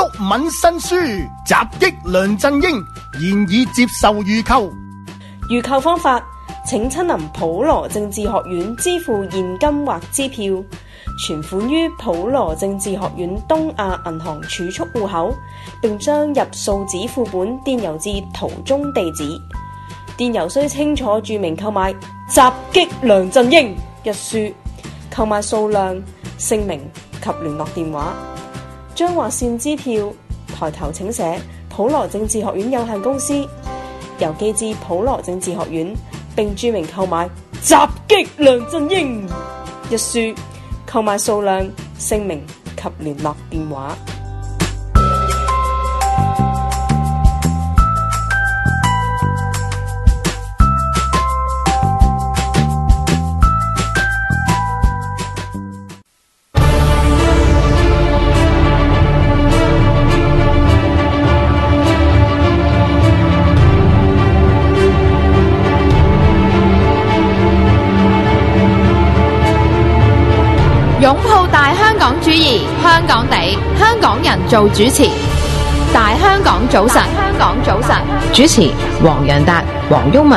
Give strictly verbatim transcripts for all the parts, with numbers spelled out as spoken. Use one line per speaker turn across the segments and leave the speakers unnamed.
敏新書襲擊梁振英，現已接受預購。
預購方法，請親臨普羅政治學院支付現金或支票，存款於普羅政治學院東亞銀行儲蓄戶口，並將入數紙副本電郵至圖中地址。電郵須清楚註明購買襲擊梁振英一書，購買數量、姓名及聯絡電話。將劃線支票抬頭請寫普羅政治學院有限公司，郵寄至普羅政治學院，並註明購買襲擊梁振英一書，購買數量、姓名及聯絡電話。
擁抱大香港主義，香港地，香港人做主持。大香港早晨，香港早晨，主持黃洋達、黃毓民。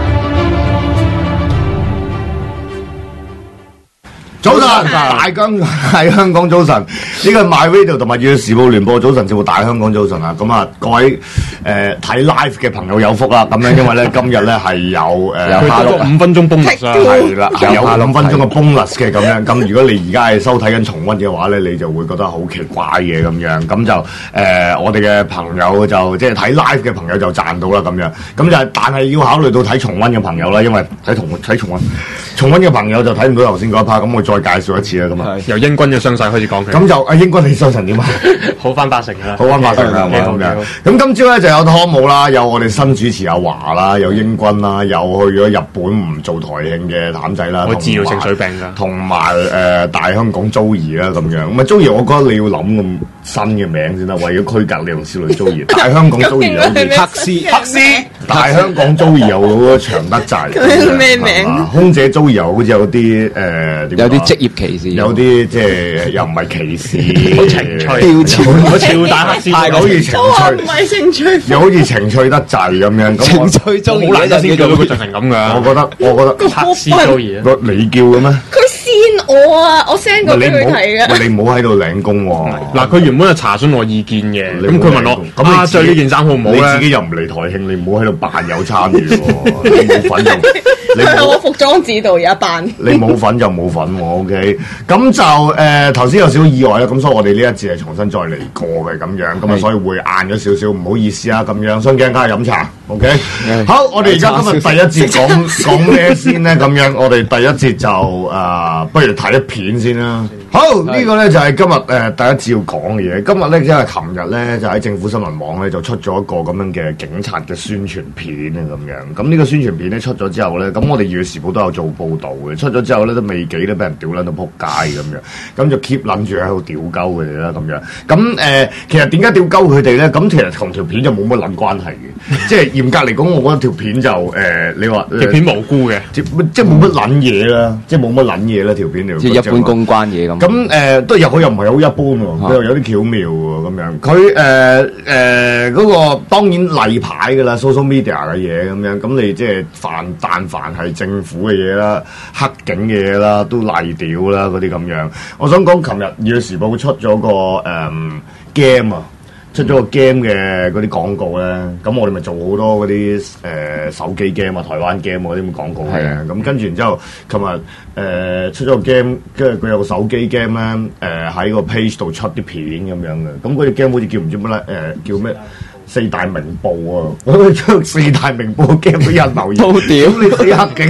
早晨，大家喺香港早晨，呢個係 My Radio 同埋《粵時報》聯播早晨節目大香港早晨啊！咁啊，各位誒睇 live 嘅朋友有福啦！咁樣因為咧今日咧係有誒有下落五分鐘 bonus 係啦，係有五分鐘嘅 bonus 嘅咁樣。咁如果你而家係收睇緊重溫嘅話咧，你就會覺得好奇怪嘅咁樣。咁就誒我哋嘅朋友就即係睇 live 嘅朋友就賺到啦咁樣。咁就但係要考慮到睇重溫嘅朋友啦，因為睇重睇重溫重溫嘅朋友就睇唔到頭先嗰一 part。咁我再介紹一次啦，咁啊，
由英軍嘅傷勢開始講起。
咁就阿英軍你傷成點啊？
好翻八成啦，
好翻八成啦，咁樣。咁今朝咧就有湯姆啦，有我哋新主持阿華啦，有英軍啦，有去咗日本唔做台慶嘅譚仔啦，
我治療情緒病㗎，
同埋誒大香港 Joey 啦咁樣。咁啊 Joey，我覺得你要諗咁新嘅名先得，為咗區隔你同少女 Joey。大香港 Joey 好似
黑絲，黑絲。
大香港 Joey 又好多長得滯。
佢咩名？
空姐 Joey 又好似有啲誒，
有啲職業歧視，
有啲即係又唔係歧視，
好情趣，
標籤，
好超大黑絲，
太好似情趣，
唔係情趣，
又好似情趣得滯咁樣。
情趣中
好難得先叫到佢做成咁㗎。
我覺得，我覺得
黑絲 Joey 啊，
你叫嘅咩？
佢先我啊，我 send 過俾佢睇嘅。
你唔好喺度領功喎。
嗱，佢原本係查詢我意見嘅，咁佢問我咁啊，着呢件衫好唔好咧？
你自己又唔嚟台慶，你唔好喺度扮有參與喎，你冇份就你
係我服裝指導有一扮。
你冇份就冇份喎 ，OK。咁就誒頭先有少少意外啦，咁所以我哋呢一節係重新再嚟過嘅咁樣，咁啊所以會晏咗少少，唔好意思啊咁樣。雙鏡家飲茶 ，OK。好，我哋而家今日第一節講講咩先咧？咁樣我哋第一節就誒，不如睇一片先啦。好，呢個咧就係今日誒第一節要講嘅嘢。今日咧因為琴日咧就喺政府新聞網咧就出咗一個咁樣嘅警察嘅宣傳片啊咁樣。咁呢個宣傳片咧出咗之後咧，咁我哋《粵時報》都有做報導嘅。出咗之後咧都未幾咧俾人屌撚到撲街咁樣，咁就 keep 撚住喺度屌鳩佢哋啦咁樣。咁誒、呃，其實點解屌鳩佢哋咧？咁其實同條片就冇乜撚關係嘅。即係嚴格嚟講，我覺得條片就誒、呃，你話
條片無辜嘅，
即係冇乜撚嘢啦，即係冇乜撚嘢啦條片條。
即係一般公關嘢咁。
咁誒、呃、都又佢又唔係好一般喎，佢又有啲巧妙喎咁樣。佢誒誒嗰個當然例牌㗎啦 ，social media 嘅嘢咁樣。咁你即係凡但凡係政府嘅嘢啦、黑警嘅嘢啦，都例屌啦嗰啲咁樣。我想講，琴日《粵時報》出咗個誒、嗯、game 啊。出咗個 game 嘅嗰啲廣告咧，咁我哋咪做好多嗰啲誒手機 game 啊、台灣 game 嗰啲咁廣告嘅，咁跟住然之後，琴日誒出咗個 game，跟住佢有個手機 game 咧，誒喺個 page 度出啲片咁樣嘅，咁嗰隻 game 好似叫唔知乜咧，誒、呃、叫咩四大名報啊，我將四大名報 game 都有人留言，都屌你死黑警，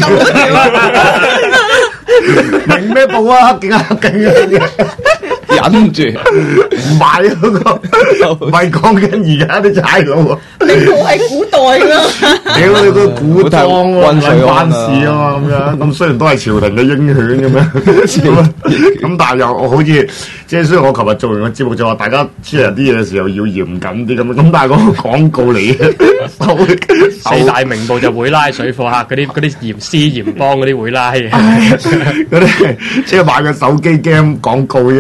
明咩報啊？黑警啊，黑警啊！
忍住，
唔係嗰個，唔係講緊而家啲差佬喎。
你冇係古代㗎，
屌你個古裝喎，關事啊嘛咁樣。咁雖然都係朝廷嘅鷹犬咁樣，咁但係又好似即係雖然我琴日做完個節目就話大家出人啲嘢嘅時候要嚴謹啲咁，咁但係嗰個廣告嚟嘅，
四大名報就會拉水貨客嗰啲嗰啲嚴絲嚴幫嗰啲會拉嘅，
嗰啲即係買個手機 game 廣告啫咁樣。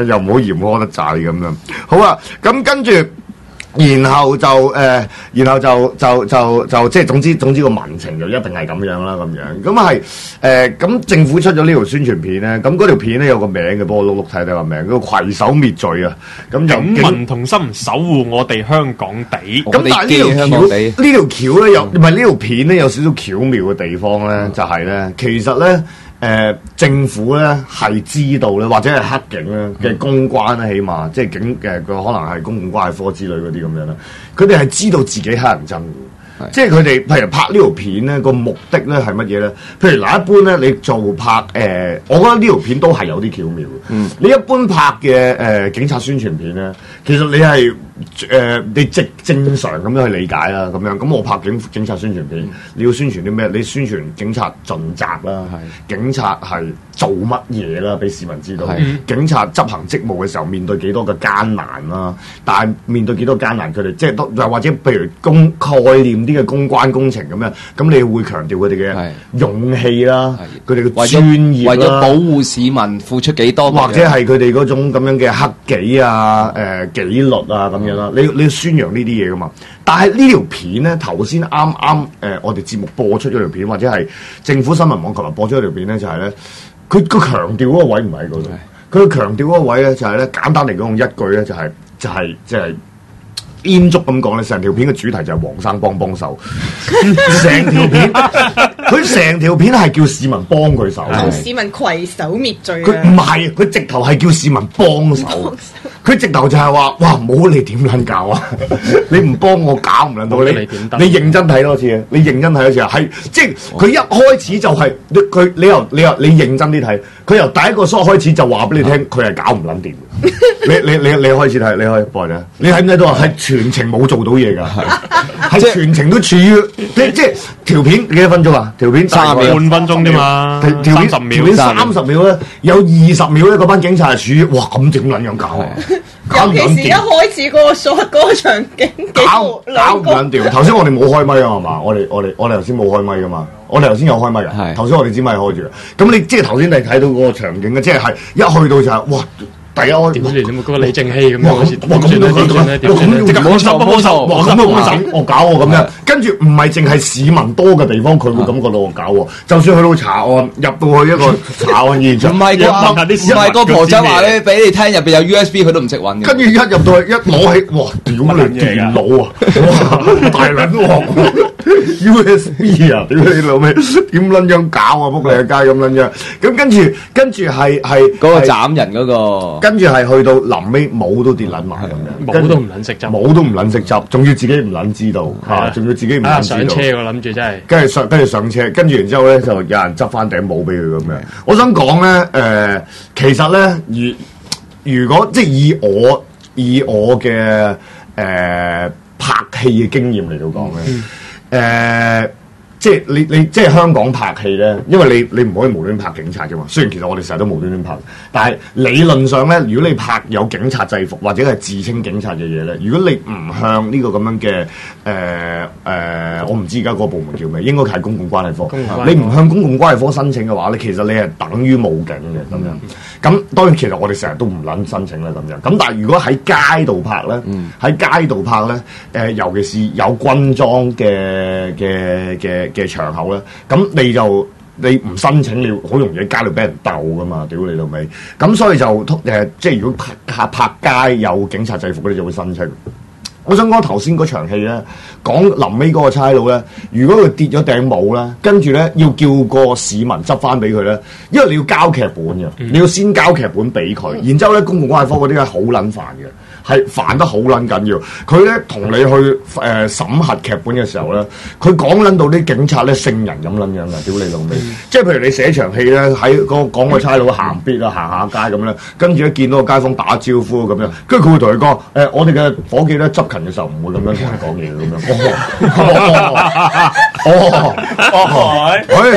又唔好嚴苛得滯咁樣。好啊，咁跟住。然後就誒、呃，然後就就就就即係總之總之個民情就一定係咁樣啦，咁樣咁係誒，咁、呃、政府出咗呢條宣傳片咧，咁嗰條片咧有個名嘅，幫我碌碌睇睇個名，叫攜手滅罪啊！咁就
警民同心守護我哋香港地。
咁但係呢條橋呢條橋咧有唔係呢條片咧有少少巧妙嘅地方咧，嗯、就係咧其實咧。誒、呃、政府咧係知道咧，或者係黑警咧嘅公關咧，起碼即係警誒佢可能係公共關係科之類嗰啲咁樣啦，佢哋係知道自己黑人憎嘅，即係佢哋譬如拍呢條片咧個目的咧係乜嘢咧？譬如嗱，一般咧你做拍誒、呃，我覺得呢條片都係有啲巧妙嘅。嗯，你一般拍嘅誒、呃、警察宣傳片咧，其實你係誒、呃、你正正常咁樣去理解啦，咁樣咁我拍警警察宣傳片，嗯、你要宣傳啲咩？你宣傳警察盡責啦，係警察係做乜嘢啦，俾市民知道。嗯、警察執行職務嘅時候面對幾多嘅艱難啦，但係面對幾多艱難，佢哋即係都又或者譬如公概念啲嘅公關工程咁樣，咁你會強調佢哋嘅勇氣啦，佢哋嘅專業啦，
為咗保護市民付出幾多，
或者係佢哋嗰種咁樣嘅克己啊、誒、呃、紀律啊咁樣啦，你你要宣揚呢啲嘢噶嘛？但係呢條片咧，頭先啱啱誒我哋節目播出咗條片，或者係政府新聞網琴日播出咗條片咧，就係咧，佢佢強調嗰個位唔喺嗰度，佢強調嗰個位咧就係咧，簡單嚟講用一句咧就係就係即係。煙足咁講咧，成條片嘅主題就係黃生幫幫手，成條片佢成條片係叫市民幫佢手，
市民攜手滅罪。
佢唔係，佢直頭係叫市民幫手，佢直頭就係話：哇，冇你點撚搞啊！你唔幫我搞唔撚到你，你認真睇多次，你認真睇多次啊！係即係佢一開始就係佢，你由你由你認真啲睇，佢由第一個 shot 開始就話俾你聽，佢係搞唔撚掂。你你你你開始睇，你可以播啫。你睇唔睇到啊？係全程冇做到嘢㗎，係全程都處於即即條片幾多分鐘啊？條片三十秒
半分鐘啫嘛，
條片三十秒，三十秒咧有二十秒咧，嗰班警察係處於哇咁點撚樣搞啊？
尤其是一開始嗰個所嗰個場景，
搞搞唔撚掂。頭先我哋冇開咪啊，係嘛？我哋我哋我哋頭先冇開咪㗎嘛？我哋頭先有開咪㗎。頭先我哋支咪開住。咁你即係頭先你睇到嗰個場景嘅，即係係一去到就係哇！第一開
點知你點嗰個李正熙咁樣好似
哇咁
點算咧？點算咧？即刻幫手幫手，
哇咁啊幫手，我搞我咁樣，跟住唔係淨係市民多嘅地方，佢會感覺到我搞喎。就算去到查案，入到去一個查案現場，
唔係個唔係個婆仔話咧，俾你聽入邊有 U S B， 佢都唔識揾嘅。
跟住一入到去一攞起，哇！屌你電腦啊！哇！大撚鑊 U S B 啊！屌你老味，點撚樣搞啊？仆你個街咁撚樣。咁跟住跟住係係
嗰個斬人嗰個。
跟住係去到臨尾帽都跌撚埋咁樣，
帽都唔撚識執，
帽都唔撚識執，仲要自己唔撚知道嚇，仲要自己唔撚知道。
上車我諗住真係，
跟住上跟住上車，跟住然之後咧就有人執翻頂帽俾佢咁樣。我想講咧誒，其實咧，如如果即係以我以我嘅誒、呃、拍戲嘅經驗嚟到講咧，誒、嗯。呃即係你你即係香港拍戲咧，因為你你唔可以無端拍警察嘅嘛。雖然其實我哋成日都無端端拍，但係理論上咧，如果你拍有警察制服或者係自稱警察嘅嘢咧，如果你唔向呢個咁樣嘅誒誒，我唔知而家嗰個部門叫咩，應該係公共關係科。你唔向公共關係科申請嘅話咧，其實你係等於冇警嘅咁樣。咁、嗯、當然其實我哋成日都唔撚申請啦咁樣。咁但係如果喺街度拍咧，喺、嗯、街度拍咧，誒、呃、尤其是有軍裝嘅嘅嘅嘅場口咧，咁你就你唔申請，你好容易喺街度俾人鬥噶嘛，屌你老味！咁所以就誒、呃，即係如果拍拍街有警察制服嗰啲就會申請。我想講頭先嗰場戲咧，講臨尾嗰個差佬咧，如果佢跌咗頂帽咧，跟住咧要叫個市民執翻俾佢咧，因為你要交劇本嘅，嗯、你要先交劇本俾佢，然之後咧公共關係科嗰啲係好撚煩嘅。係煩得好撚緊要，佢咧同你去誒、呃、審核劇本嘅時候咧，佢講撚到啲警察咧聖人咁撚樣嘅，屌你老味！嗯、即係譬如你寫場戲咧，喺個講個差佬行必啊，行下街咁咧，跟住一見到個街坊打招呼咁樣，跟住佢會同佢講誒，我哋嘅夥計咧執勤嘅時候唔會咁樣同你講嘢咁樣。哦哦哦哦，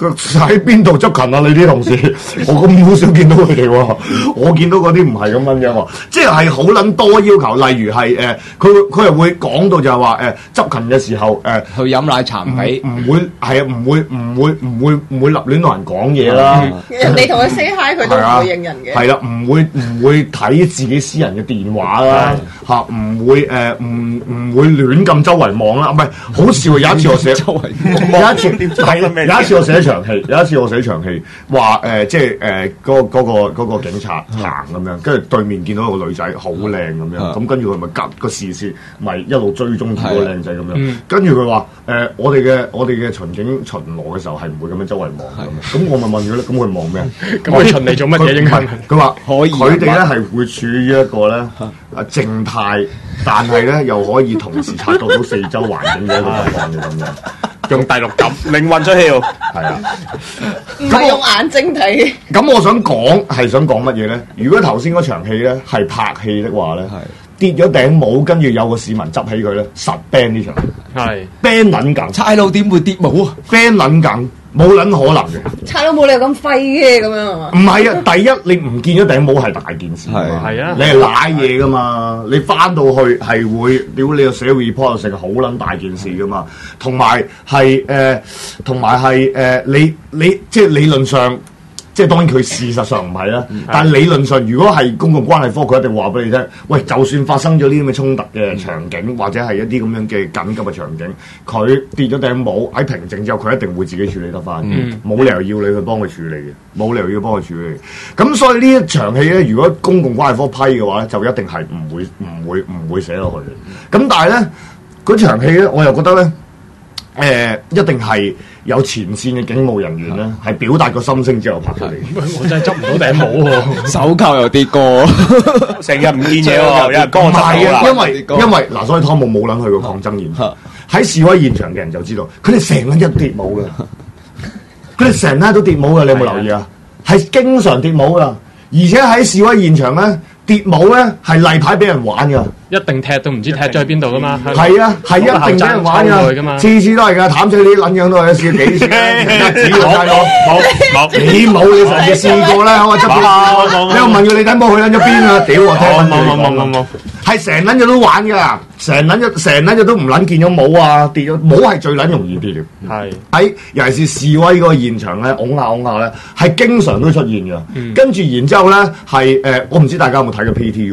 佢喺邊度執勤啊？你啲同事，我咁好少見到佢哋喎。我見到嗰啲唔係咁樣樣喎，即係係好撚多要求。例如係誒，佢佢係會講到就係話誒執勤嘅時候誒、呃、
去飲奶茶唔俾，
唔會係啊，唔會唔會唔會唔會立亂同人講嘢啦。
人哋同佢 say hi，佢都唔會應人嘅。係
啦，唔會唔會睇自己私人嘅電話啦，嚇唔會誒唔唔會亂咁周圍望啦。唔係好笑，有一次我寫周圍有一次係有一次我寫場戲，有一次我寫場戲話誒即係誒嗰嗰個嗰個警察行咁樣，跟住對面見到個女仔好靚咁樣，咁跟住佢咪夾個視線咪一路追蹤住個靚仔咁樣，跟住佢話誒我哋嘅我哋嘅巡警巡邏嘅時候係唔會咁樣周圍望咁，咁我咪問佢咧，咁佢望咩？
咁佢巡嚟做乜嘢？應該
佢話可以，佢哋咧係會處於一個咧啊靜態，但係咧又可以同時察覺到四周環境嘅一個情況嘅咁樣。
用第六感，靈魂出竅，
係啊，
唔係用眼睛睇。
咁我想講係想講乜嘢咧？如果頭先嗰場戲咧係拍戲的話咧，跌咗頂帽，跟住有個市民執起佢咧，實 ban 呢場戲，係 ban 撚梗，
差佬點會跌帽啊
？ban 撚梗。冇撚可能嘅，
差佬冇理由咁廢嘅咁樣係嘛？
唔係啊，第一你唔見咗頂帽係大件事，係啊，你係賴嘢噶嘛，你翻到去係會屌你個寫 report 成好撚大件事噶嘛，同埋係誒，同埋係誒，你你即係理論上。即係當然佢事實上唔係啦，嗯、但係理論上如果係公共關係科，佢一定話俾你聽，喂，就算發生咗呢啲咁嘅衝突嘅場景，嗯、或者係一啲咁樣嘅緊急嘅場景，佢跌咗頂帽喺平靜之後，佢一定會自己處理得翻，冇、嗯、理由要你去幫佢處理嘅，冇理由要幫佢處理。咁所以呢一場戲咧，如果公共關係科批嘅話咧，就一定係唔會唔會唔會寫落去嘅。咁但係咧，嗰場戲咧，我又覺得咧，誒、呃、一定係。有前線嘅警務人員咧，係表達個心聲之後拍出嚟。
我真係執唔到頂帽喎，
手扣又跌過，
成日唔見嘢喎，有人幫我執
到啦。因為因為嗱，所以湯姆冇撚去過抗爭現場，喺示威現場嘅人就知道，佢哋成日一跌帽嘅，佢哋成日都跌帽嘅，你有冇留意啊？係經常跌帽噶，而且喺示威現場咧。跌帽咧係例牌俾人玩噶，
一定踢都唔知踢咗去邊度噶嘛。
係啊，係一定俾人玩噶，次次都係噶，譚仔你啲撚樣都係試幾次，指我大佬冇冇，你冇你成日試過啦，我側邊，你又問佢你頂帽去撚咗邊啊？屌我聽冇冇冇冇冇，係成撚日都玩噶，成撚日成撚日都唔撚見咗帽啊，跌咗帽係最撚容易跌嘅，係喺尤其是示威嗰個現場咧，拱下拱下咧，係經常都出現嘅，跟住然之後咧係誒，我唔知大家有冇睇過 P T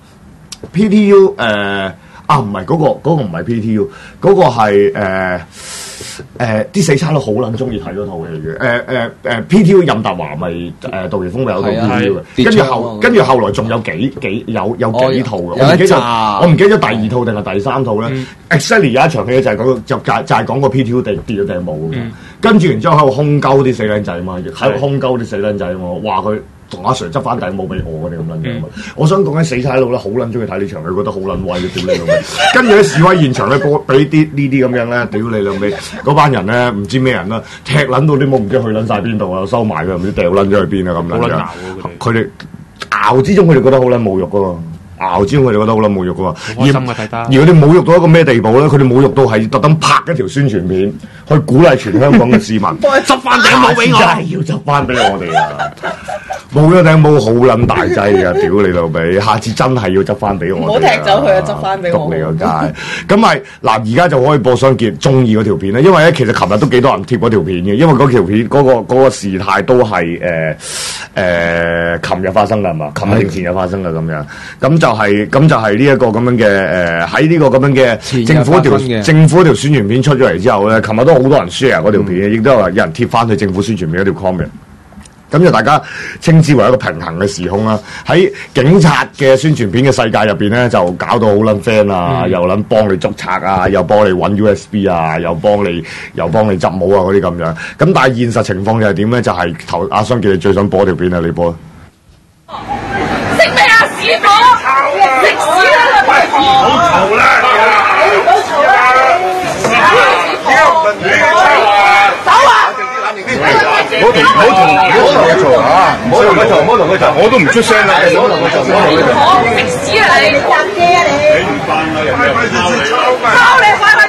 U，P T U 誒、呃、啊唔係嗰個嗰、嗰個唔係 P T U， 嗰個係誒誒啲死差佬好撚中意睇嗰套戲嘅誒誒誒 P T U 任達華咪誒杜琪峰咪有套 P T U 嘅，跟住後跟住後來仲有幾幾有有幾套嘅，我唔記得我唔記得咗第二套定係第三套咧。嗯、Exactly 有一場戲就係講就就就係講個 P T U 跌跌咗頂帽嘅，嗯、跟住然之後喺度空鳩啲死僆仔嘛，喺度空鳩啲死僆仔嘛，話佢。同阿 Sir 執翻頂帽俾我哋咁撚樣，我想講緊死差佬咧，好撚中意睇呢場，佢覺得好撚威嘅，屌你老味！跟住喺示威現場咧，俾啲呢啲咁樣咧，屌你老味！嗰班人咧唔知咩人啦，踢撚到啲帽唔知去撚晒邊度啊，收埋佢唔知掉撚咗去邊啊咁樣樣。佢哋熬之中，佢哋覺得好撚侮辱噶喎。熬之中，佢哋覺得好撚侮辱噶喎。而而佢哋侮辱到一個咩地步咧？佢哋侮辱到係特登拍一條宣傳片，去鼓勵全香港嘅市民執翻頂帽俾我，真係要執翻俾我哋啊！冇咗頂帽好撚大劑㗎，屌你老味！下次真係要執翻俾我。
唔好踢走佢啊！執翻俾我。
篤你個街！咁咪嗱，而家就可以播雙傑中意嗰條片咧，因為咧其實琴日都幾多人貼嗰條片嘅，因為嗰條片嗰、嗰個嗰、嗰個事態都係誒誒，琴日發生㗎嘛，琴日定前日發生㗎咁樣，咁就係、是、咁就係呢一個咁樣嘅誒喺呢個咁樣嘅政府條政府條宣傳片出咗嚟之後咧，琴日都好多人 share 嗰條片，亦、嗯、都有人貼翻去政府宣傳片嗰條 comment。咁就大家稱之為一個平衡嘅時空啦。喺警察嘅宣傳片嘅世界入邊咧，就搞到好撚 friend 啊，嗯、又撚幫你捉賊啊，又幫你揾 U S B 啊，又幫你又幫你執帽啊嗰啲咁樣。咁但係現實情況又係點咧？就係、是、頭阿雙傑你最想播條片啊，你播。
識咩啊？屎火！食屎啦！快啲唔好嘈啦！唔好嘈啦！點解唔問你嘈啊？走啊！唔好同唔好同唔好同佢嘈啊！唔好同佢嘈，唔好同佢嘈，我都唔出聲啦！唔好同佢嘈，唔好同佢嘈。食屎啊你！入嘅啊你！你唔翻啦，人哋抄你，抄你快快最抄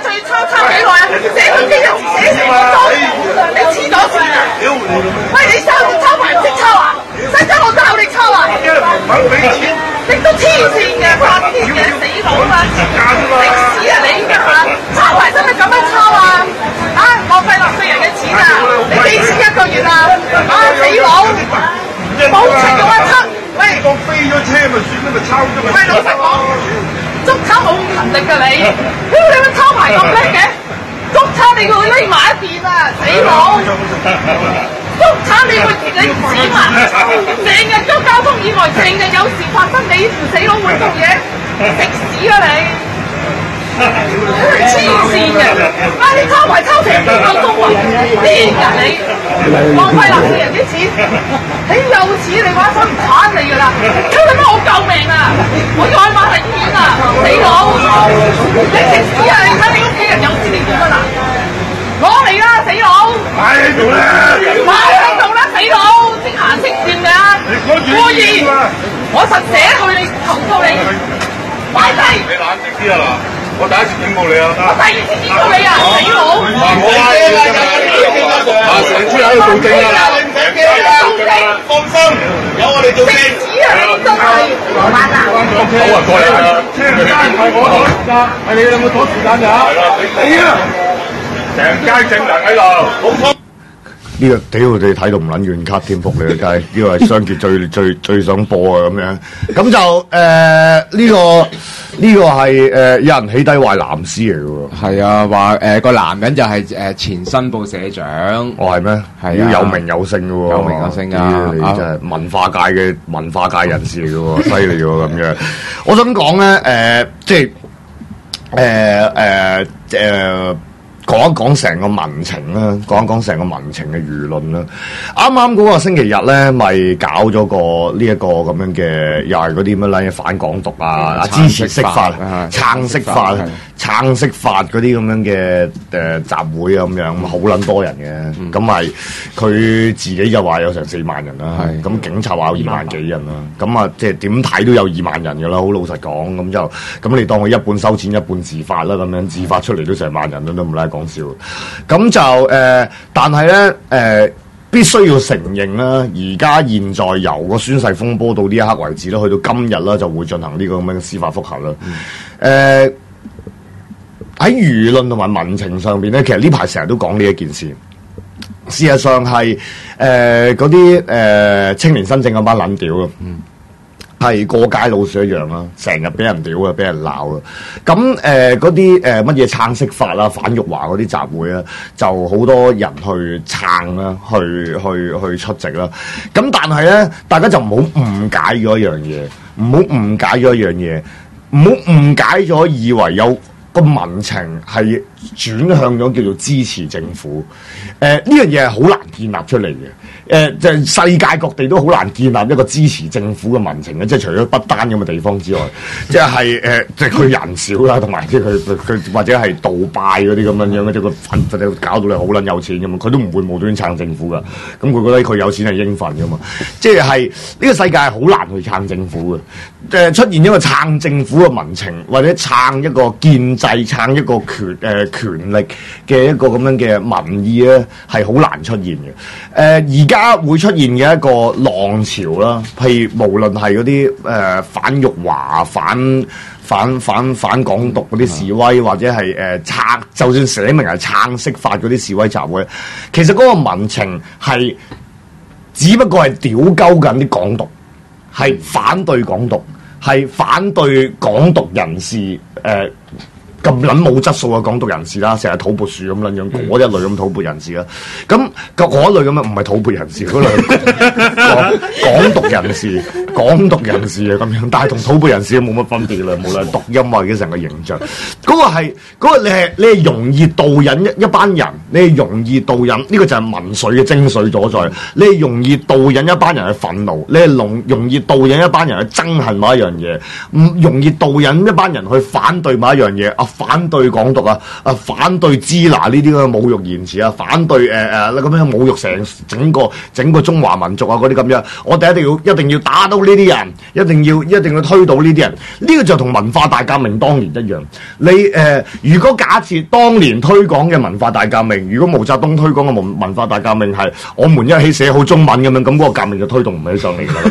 抄幾耐啊？寫個機又寫成個鐘，你黐咗線啊！喂，你抄抄牌唔識抄啊？使唔使我教你抄啊？
唔肯俾錢，
你都黐線嘅，發啲嘢死佬啊！食屎啊你㗎嚇！抄牌使唔使咁樣抄啊？啊，浪費納稅人嘅錢啊！你幾錢一個月啊？啊，死佬！冇情嘅話抄，喂，
當飛咗車咪算啦，咪抄咗咪。
喂，老實講，捉抄好勤力㗎你，屌你咪抄牌咁叻嘅，捉抄你會匿埋一邊啊，死佬！捉抄你會你唔止嘛，成日都交通意外，成日有事發生，你唔死佬會做嘢，食屎啊你！黐線嘅，啊你抄牌抄成幾個鐘啊？癲㗎你，浪費納稅人啲錢，你有錢你玩手唔鏟你㗎啦！佢諗我救命啊！我要去瑪麗醫院啊！死佬，你食屎啊！你睇你屋企人有錢你點啊嗱？攞嚟啦，死佬！
擺喺度啦，
擺喺度啦，死佬！識行識掂㗎，故意，我實寫到你投訴你，擺低！
你冷靜啲啊嗱！我第一次警告你啊！
我第二次警告你啊！死佬！
我啊，啊，成村喺度做證啊！
成街啦！
放心，有我哋做證。
食屎啊！你真係羅曼啊！
好啊，過嚟啦！車唔係我阻時間，係你有冇阻時間㗎？係啦，你啊！成街證人喺度，冇錯。
呢、這個屌你睇到唔撚遠卡添，仆你個街，呢個係雙傑最最最想播啊咁樣，咁就誒呢、呃這個呢、這個係誒、呃、有人起低壞藍絲嚟嘅喎，
係啊，話誒個男人就係誒前新報社長，
哦係咩？係啊，要有名有姓嘅喎，
有名有姓啊！
你真係文化界嘅文化界人士嚟嘅喎，犀利喎咁樣。我想講咧誒，即係誒誒誒。講一講成個民情啦，講一講成個民情嘅輿論啦。啱啱嗰個星期日咧，咪搞咗個呢一個咁樣嘅，又係嗰啲乜撚嘢反港獨啊、嗯、支持釋法、撐釋法、撐釋法嗰啲咁樣嘅誒、呃、集會啊咁樣，好撚多人嘅。咁咪佢自己就話有成四萬人啦，咁警察話有二萬幾人啦。咁啊，即係點睇都有二萬人㗎啦，好老實講。咁就咁你當佢一半收錢一半自發啦，咁樣自發出嚟都成萬人啦，都唔拉。講笑，咁就誒、呃，但係咧誒，必須要承認啦，而家現在由個宣誓風波到呢一刻為止啦，去到今日啦，就會進行呢個咁樣嘅司法覆核啦。誒、嗯，喺輿論同埋民情上邊咧，其實呢排成日都講呢一件事。事實上係誒嗰啲誒青年新政嗰班撚屌啊！嗯係過街老鼠一樣啦，成日俾人屌啊，俾人鬧啊。咁誒嗰啲誒乜嘢撐釋法啦、反辱華嗰啲集會啊，就好多人去撐啦，去去去出席啦。咁但係咧，大家就唔好誤解咗一樣嘢，唔好誤解咗一樣嘢，唔好誤解咗以為有個民情係轉向咗叫做支持政府。誒呢樣嘢係好難建立出嚟嘅。誒、呃，就係、世界各地都好難建立一個支持政府嘅民情嘅，即係除咗不丹咁嘅地方之外，即係誒，即係佢人少啦，同埋即係佢佢或者係杜拜嗰啲咁樣樣嘅，即係佢搞到你好撚有錢㗎嘛，佢都唔會無端撐政府㗎。咁佢覺得佢有錢係應份㗎嘛，即係係呢個世界係好難去撐政府嘅。誒、呃，出現一個撐政府嘅民情，或者撐一個建制、撐一個權誒、呃、權力嘅一個咁樣嘅民意咧，係好難出現嘅。誒、呃，而家而家會出現嘅一個浪潮啦，譬如無論係嗰啲誒反辱華、反反反反港獨嗰啲示威，或者係誒撐，就算寫明係撐釋法嗰啲示威集會，其實嗰個民情係只不過係屌鳩緊啲港獨，係反對港獨，係反對港獨人士誒。呃咁撚冇質素嘅港獨人士啦，成日土撥樹咁撚樣，嗰一類咁土撥人士啦。咁嗰一類咁啊，唔係土撥人士，嗰類港港獨人士、港獨人士啊咁樣，但係同土撥人士冇乜分別啦。無論讀音或者成個形象，嗰、嗰個係嗰、嗰個你係你係容易導引一一班人，你係容易導引呢、呢個就係民粹嘅精髓所在。你係容易導引一班人去憤怒，你係容容易導引一班人去憎恨某一樣嘢，唔容易導引一班人去反對某一樣嘢啊！ 反對港獨啊，啊反對支那呢啲咁嘅侮辱言辭啊，反對誒誒咁樣侮辱成整個整個中華民族啊嗰啲咁樣，我哋一定要一定要打倒呢啲人，一定要一定要推倒呢啲人。呢、這個就同文化大革命當年一樣。你誒、呃，如果假設當年推廣嘅文化大革命，如果毛澤東推廣嘅文文化大革命係我們一起寫好中文咁樣，咁、那、嗰個革命就推動唔起上嚟啦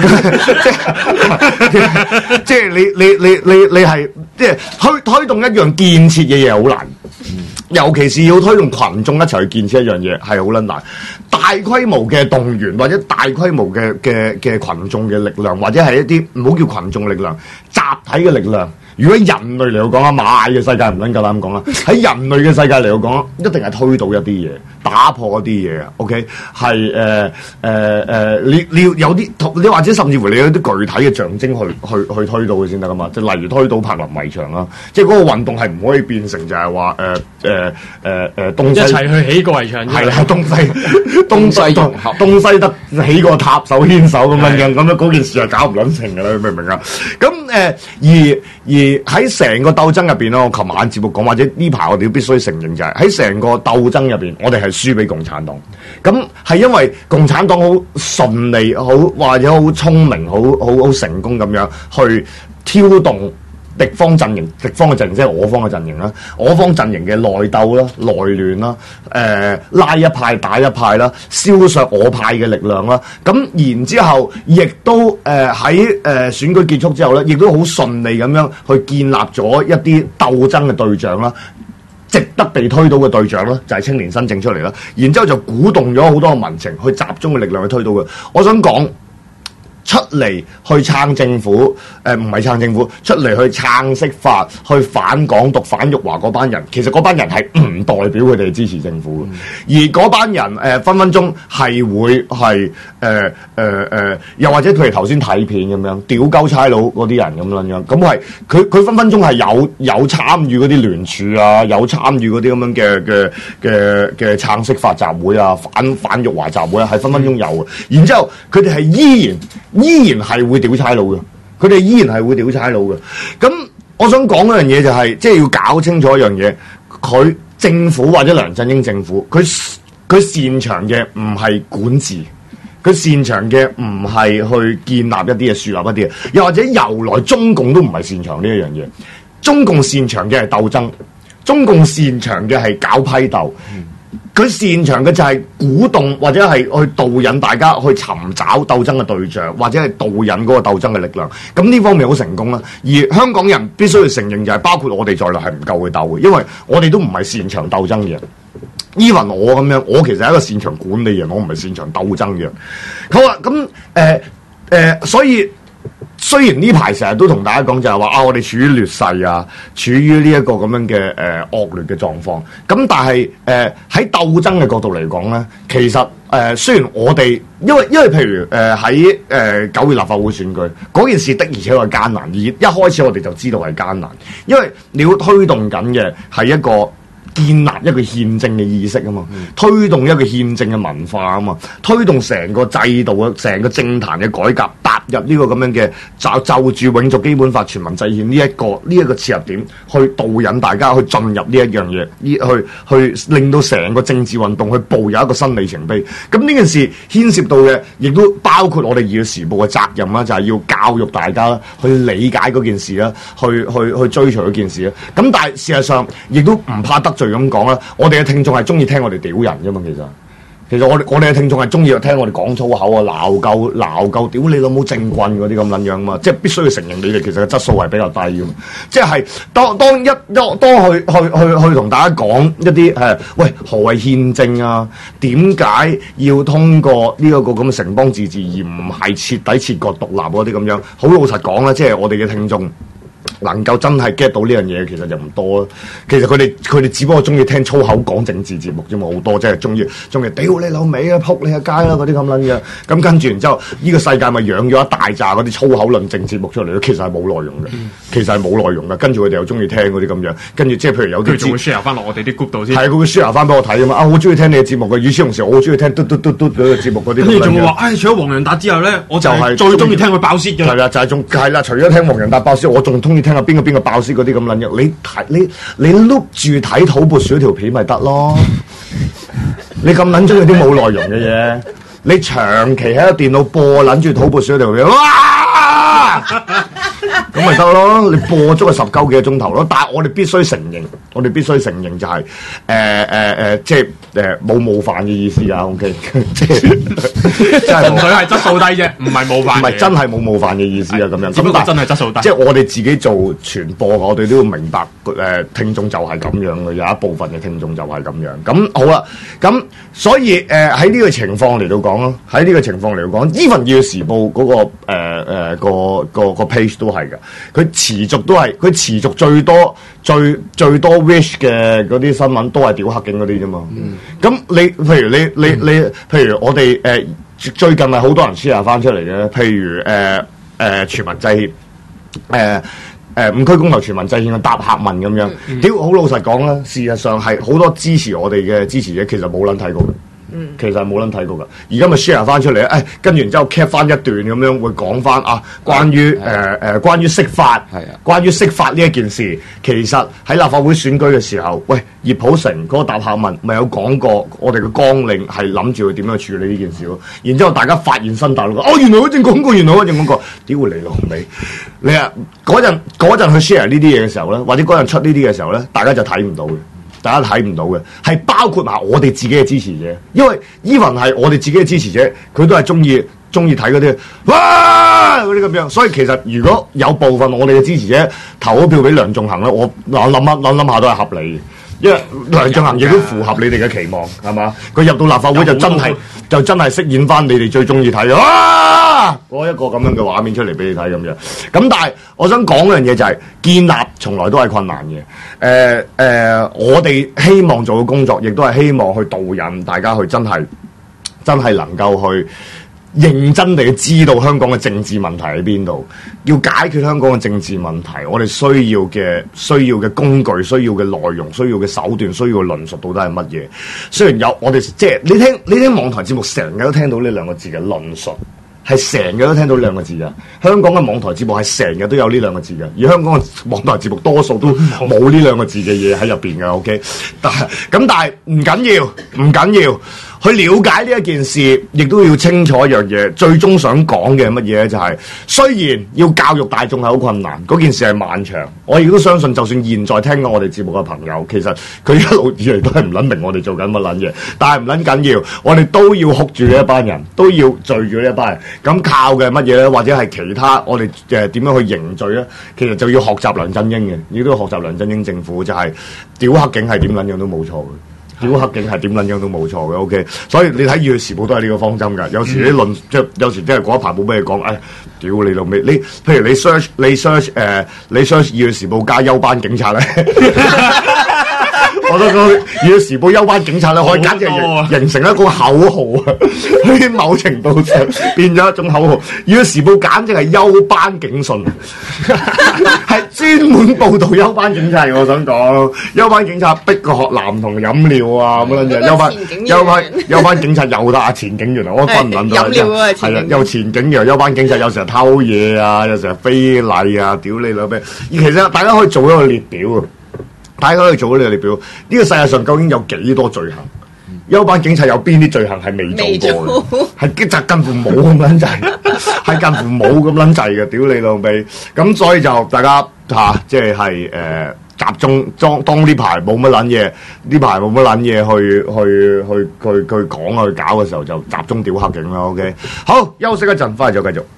咁樣。即係即係你你你你你係即係推推動一樣建設嘅嘢好難。尤其是要推動群眾一齊去建設一樣嘢係好撚難，大規模嘅動員或者大規模嘅嘅嘅群眾嘅力量，或者係一啲唔好叫群眾力量，集體嘅力量。如果人類嚟講啊，螞蟻嘅世界唔撚夠膽講啦。喺人類嘅世界嚟講，一定係推倒一啲嘢，打破一啲嘢啊。OK， 係誒誒誒，你你要有啲，你或者甚至乎你有啲具體嘅象徵去去去推倒佢先得噶嘛。即係例如推倒柏林圍牆啦，即係嗰個運動係唔可以變成就係話誒誒誒誒東西
一齊去起個圍牆。
係啦，東西東西東東西得起個塔手牽手咁樣樣，咁樣嗰件事係搞唔撚成㗎啦，你明唔明啊？咁誒、呃、而而喺成個鬥爭入邊咯，我琴晚節目講，或者呢排我哋必須承認就係喺成個鬥爭入邊，我哋係輸俾共產黨。咁係因為共產黨好順利，好或者好聰明，好好好成功咁樣去挑動敵方陣營，敵方嘅陣營即係我方嘅陣營啦，我方陣營嘅內鬥啦、內亂啦，誒、呃、拉一派打一派啦，消削我派嘅力量啦。咁然之後，亦都誒喺誒選舉結束之後咧，亦都好順利咁樣去建立咗一啲鬥爭嘅對象啦，值得被推倒嘅對象啦，就係、是、青年新政出嚟啦。然之後就鼓動咗好多嘅民情去集中嘅力量去推倒嘅。我想講。出嚟去撐政府，誒唔係撐政府，出嚟去撐釋法，去反港獨、反辱華嗰班人，其實嗰班人係唔代表佢哋支持政府嘅，而嗰班人誒、呃、分分鐘係會係誒誒誒，又或者佢哋頭先睇片咁樣，屌鳩差佬嗰啲人咁樣樣，咁係佢佢分分鐘係有有參與嗰啲聯署啊，有參與嗰啲咁樣嘅嘅嘅嘅撐釋法集會啊，反反辱華集會啊，係分分鐘有嘅。然之後佢哋係依然。依然係會屌差佬嘅，佢哋依然係會屌差佬嘅。咁我想講一樣嘢就係、是，即係要搞清楚一樣嘢，佢政府或者梁振英政府，佢佢擅長嘅唔係管治，佢擅長嘅唔係去建立一啲嘢、樹立一啲嘢，又或者由來中共都唔係擅長呢一樣嘢。中共擅長嘅係鬥爭，中共擅長嘅係搞批鬥。嗯佢擅長嘅就係鼓動或者係去導引大家去尋找鬥爭嘅對象，或者係導引嗰個鬥爭嘅力量。咁呢方面好成功啦。而香港人必須要承認就係，包括我哋在內係唔夠佢鬥嘅，因為我哋都唔係擅長鬥爭嘅人。even 我咁樣，我其實係一個擅長管理人，我唔係擅長鬥爭嘅人。好啦，咁誒誒，所以。雖然呢排成日都同大家講就係話啊，我哋處於劣勢啊，處於呢一個咁樣嘅誒惡劣嘅狀況。咁但係誒喺鬥爭嘅角度嚟講咧，其實誒、呃、雖然我哋因為因為譬如誒喺誒九月立法會選舉嗰件事的而且確係艱難，而一開始我哋就知道係艱難，因為你要推動緊嘅係一個建立一個憲政嘅意識啊嘛，嗯、推動一個憲政嘅文化啊嘛，推動成個制度啊，成個政壇嘅改革，踏入呢個咁樣嘅就就住永續基本法、全民制憲呢一個呢一個切入點，去導引大家去進入呢一樣嘢，呢去去令到成個政治運動去步入一個新里程碑。咁呢件事牽涉到嘅，亦都包括我哋《二月時報》嘅責任啦，就係、是、要教育大家啦，去理解嗰件事啦，去去去追隨嗰件事啦。咁但係事實上，亦都唔怕得罪。咁講啦，我哋嘅聽眾係中意聽我哋屌人啫嘛，其實其實我我哋嘅聽眾係中意聽我哋講粗口啊，鬧夠鬧夠屌你老母正棍嗰啲咁撚樣嘛，即係必須要承認你哋其實嘅質素係比較低嘅，即係當當一當當去去去去同大家講一啲誒，喂何謂憲政啊？點解要通過呢一個咁嘅城邦自治，而唔係徹底切割獨立嗰啲咁樣？好老實講啦，即係我哋嘅聽眾。能夠真係 get 到呢樣嘢，其實就唔多啦。其實佢哋佢哋只不過中意聽粗口講政治節目啫嘛，好多即係中意中意屌你老味啊，撲你個街啦嗰啲咁撚嘅。咁跟住然之後，呢、這個世界咪養咗一大扎嗰啲粗口論政節目出嚟咯。其實係冇內容嘅，嗯、其實係冇內容嘅。跟住佢哋又中意聽嗰啲咁樣，跟住即係譬如有啲佢仲會 share 翻落我哋啲 group 度先。係佢會 share 翻俾我睇啊嘛。啊，我好中意聽你嘅節目嘅。與此同時，我好中意聽嘟嘟嘟嘟嗰個節目嗰啲。跟住仲會話，唉、哎，除咗黃洋達之後咧，我就係最中意聽佢爆泄嘅。係啦，就係仲係啦，除咗聽黃洋達爆泄，我仲中意聽聽下邊個邊個爆屍嗰啲咁撚樣，你睇你你碌住睇土撥鼠條片咪得咯。你咁撚中意啲冇內容嘅嘢，你長期喺個電腦播撚住土撥鼠條片，哇！咁咪得咯，你播足個十鳩幾個鐘頭咯。但係我哋必須承認，我哋必須承認就係誒誒誒，即係誒冇冒犯嘅意思啊。OK， 即係
純粹係質素低啫，唔係冒犯。
唔係真係冇冒犯嘅意思啊。咁樣
只不過真係質素低。
即係我哋自己做傳播，我哋都要明白誒、呃、聽眾就係咁樣嘅，有一部分嘅聽眾就係咁樣。咁好啦，咁所以誒喺呢個情況嚟到講咯，喺呢個情況嚟到講，Even《要時報》嗰、那個誒誒、呃、個個個 page 都係嘅。佢持續都係，佢持續最多最最多 wish 嘅嗰啲新聞都係屌黑警嗰啲啫嘛。咁、嗯、你譬如你你你，譬如我哋誒、呃、最近係好多人 share 翻出嚟嘅，譬如誒誒、呃呃、全民制憲，誒誒五區公投全民制憲嘅答客問咁樣。屌好、嗯、老實講啦，事實上係好多支持我哋嘅支持者其實冇撚睇過嘅。嗯，其實係冇撚睇過㗎，而家咪 share 翻出嚟，誒、哎，跟住然之後 cap 翻一段咁樣，會講翻啊，關於誒誒，關於釋法，係啊，關於釋法呢一件事，其實喺立法會選舉嘅時候，喂，葉普成嗰個答客問咪有講過，我哋嘅綱領係諗住去點樣處理呢件事咯。然之後大家發現新大陸，哦，原來嗰陣講過，原來嗰陣講過，屌你老味！你啊嗰陣嗰陣去 share 呢啲嘢嘅時候咧，或者嗰陣出呢啲嘅時候咧，大家就睇唔到嘅。大家睇唔到嘅，係包括埋我哋自己嘅支持者，因為 even 係我哋自己嘅支持者，佢都係中意中意睇嗰啲哇嗰啲咁樣，所以其實如果有部分我哋嘅支持者投咗票俾梁頌恆咧，我諗諗下諗諗下都係合理嘅，因為梁頌恆亦都符合你哋嘅期望，係嘛？佢入到立法會就真係就真係飾演翻你哋最中意睇啊嗰一個咁樣嘅畫面出嚟俾你睇咁樣。咁但係我想講一樣嘢就係、是、建立從來都係困難嘅。誒、呃、誒、呃，我哋希望做嘅工作，亦都係希望去導引大家去真係真係能夠去認真地知道香港嘅政治問題喺邊度，要解決香港嘅政治問題，我哋需要嘅需要嘅工具、需要嘅內容、需要嘅手段、需要嘅論述到底係乜嘢？雖然有我哋即係你聽你聽網台節目，成日都聽到呢兩個字嘅論述。係成日都聽到呢兩個字㗎，香港嘅網台節目係成日都有呢兩個字嘅，而香港嘅網台節目多數都冇呢兩個字嘅嘢喺入邊嘅。OK， 但係咁但係唔緊要，唔緊要。去了解呢一件事，亦都要清楚一樣嘢。最終想講嘅係乜嘢咧？就係、是、雖然要教育大眾係好困難，嗰件事係漫長。我亦都相信，就算現在聽緊我哋節目嘅朋友，其實佢一路以嚟都係唔撚明我哋做緊乜撚嘢。但係唔撚緊要，我哋都要哭住呢一班人，都要聚住呢一班人。咁靠嘅乜嘢咧？或者係其他我哋誒點樣去凝聚咧？其實就要學習梁振英嘅，亦都要學習梁振英政府，就係、是、屌黑警係點撚樣都冇錯嘅。屌黑警係點撚樣都冇錯嘅 ，OK， 所以你睇《粵語時報》都係呢個方針㗎。有時啲論即係有時真係嗰一排冇咩講，誒屌你老味！你譬如你 search 你 search 誒、呃、你 search《粵語時報》加休班警察咧。我覺得《粵語時報》休班警察咧，可以簡直係形成一個口號啊！喺某程度上變咗一種口號，《粵語時報》簡直係休班警訊，係專門報導休班警察。我想講，休班警察逼個學男童飲料啊咁樣嘅，休班休班休班警察又得啊前警員啊，我分唔諗到係啊，又前警員休班警察，有時候偷嘢啊，有時候非禮啊，屌你老味！其實大家可以做一個列表啊。大家可以做呢個列表，呢、這個世界上究竟有幾多罪行？休班警察有邊啲罪行係未做過嘅？係就近乎冇咁撚滯，係近乎冇咁撚滯嘅。屌你老味！咁所以就大家嚇，即係係誒集中當當呢排冇乜撚嘢，呢排冇乜撚嘢去去去去去講去搞嘅時候，就集中屌黑警啦。OK，好，休息一陣，翻嚟再繼續。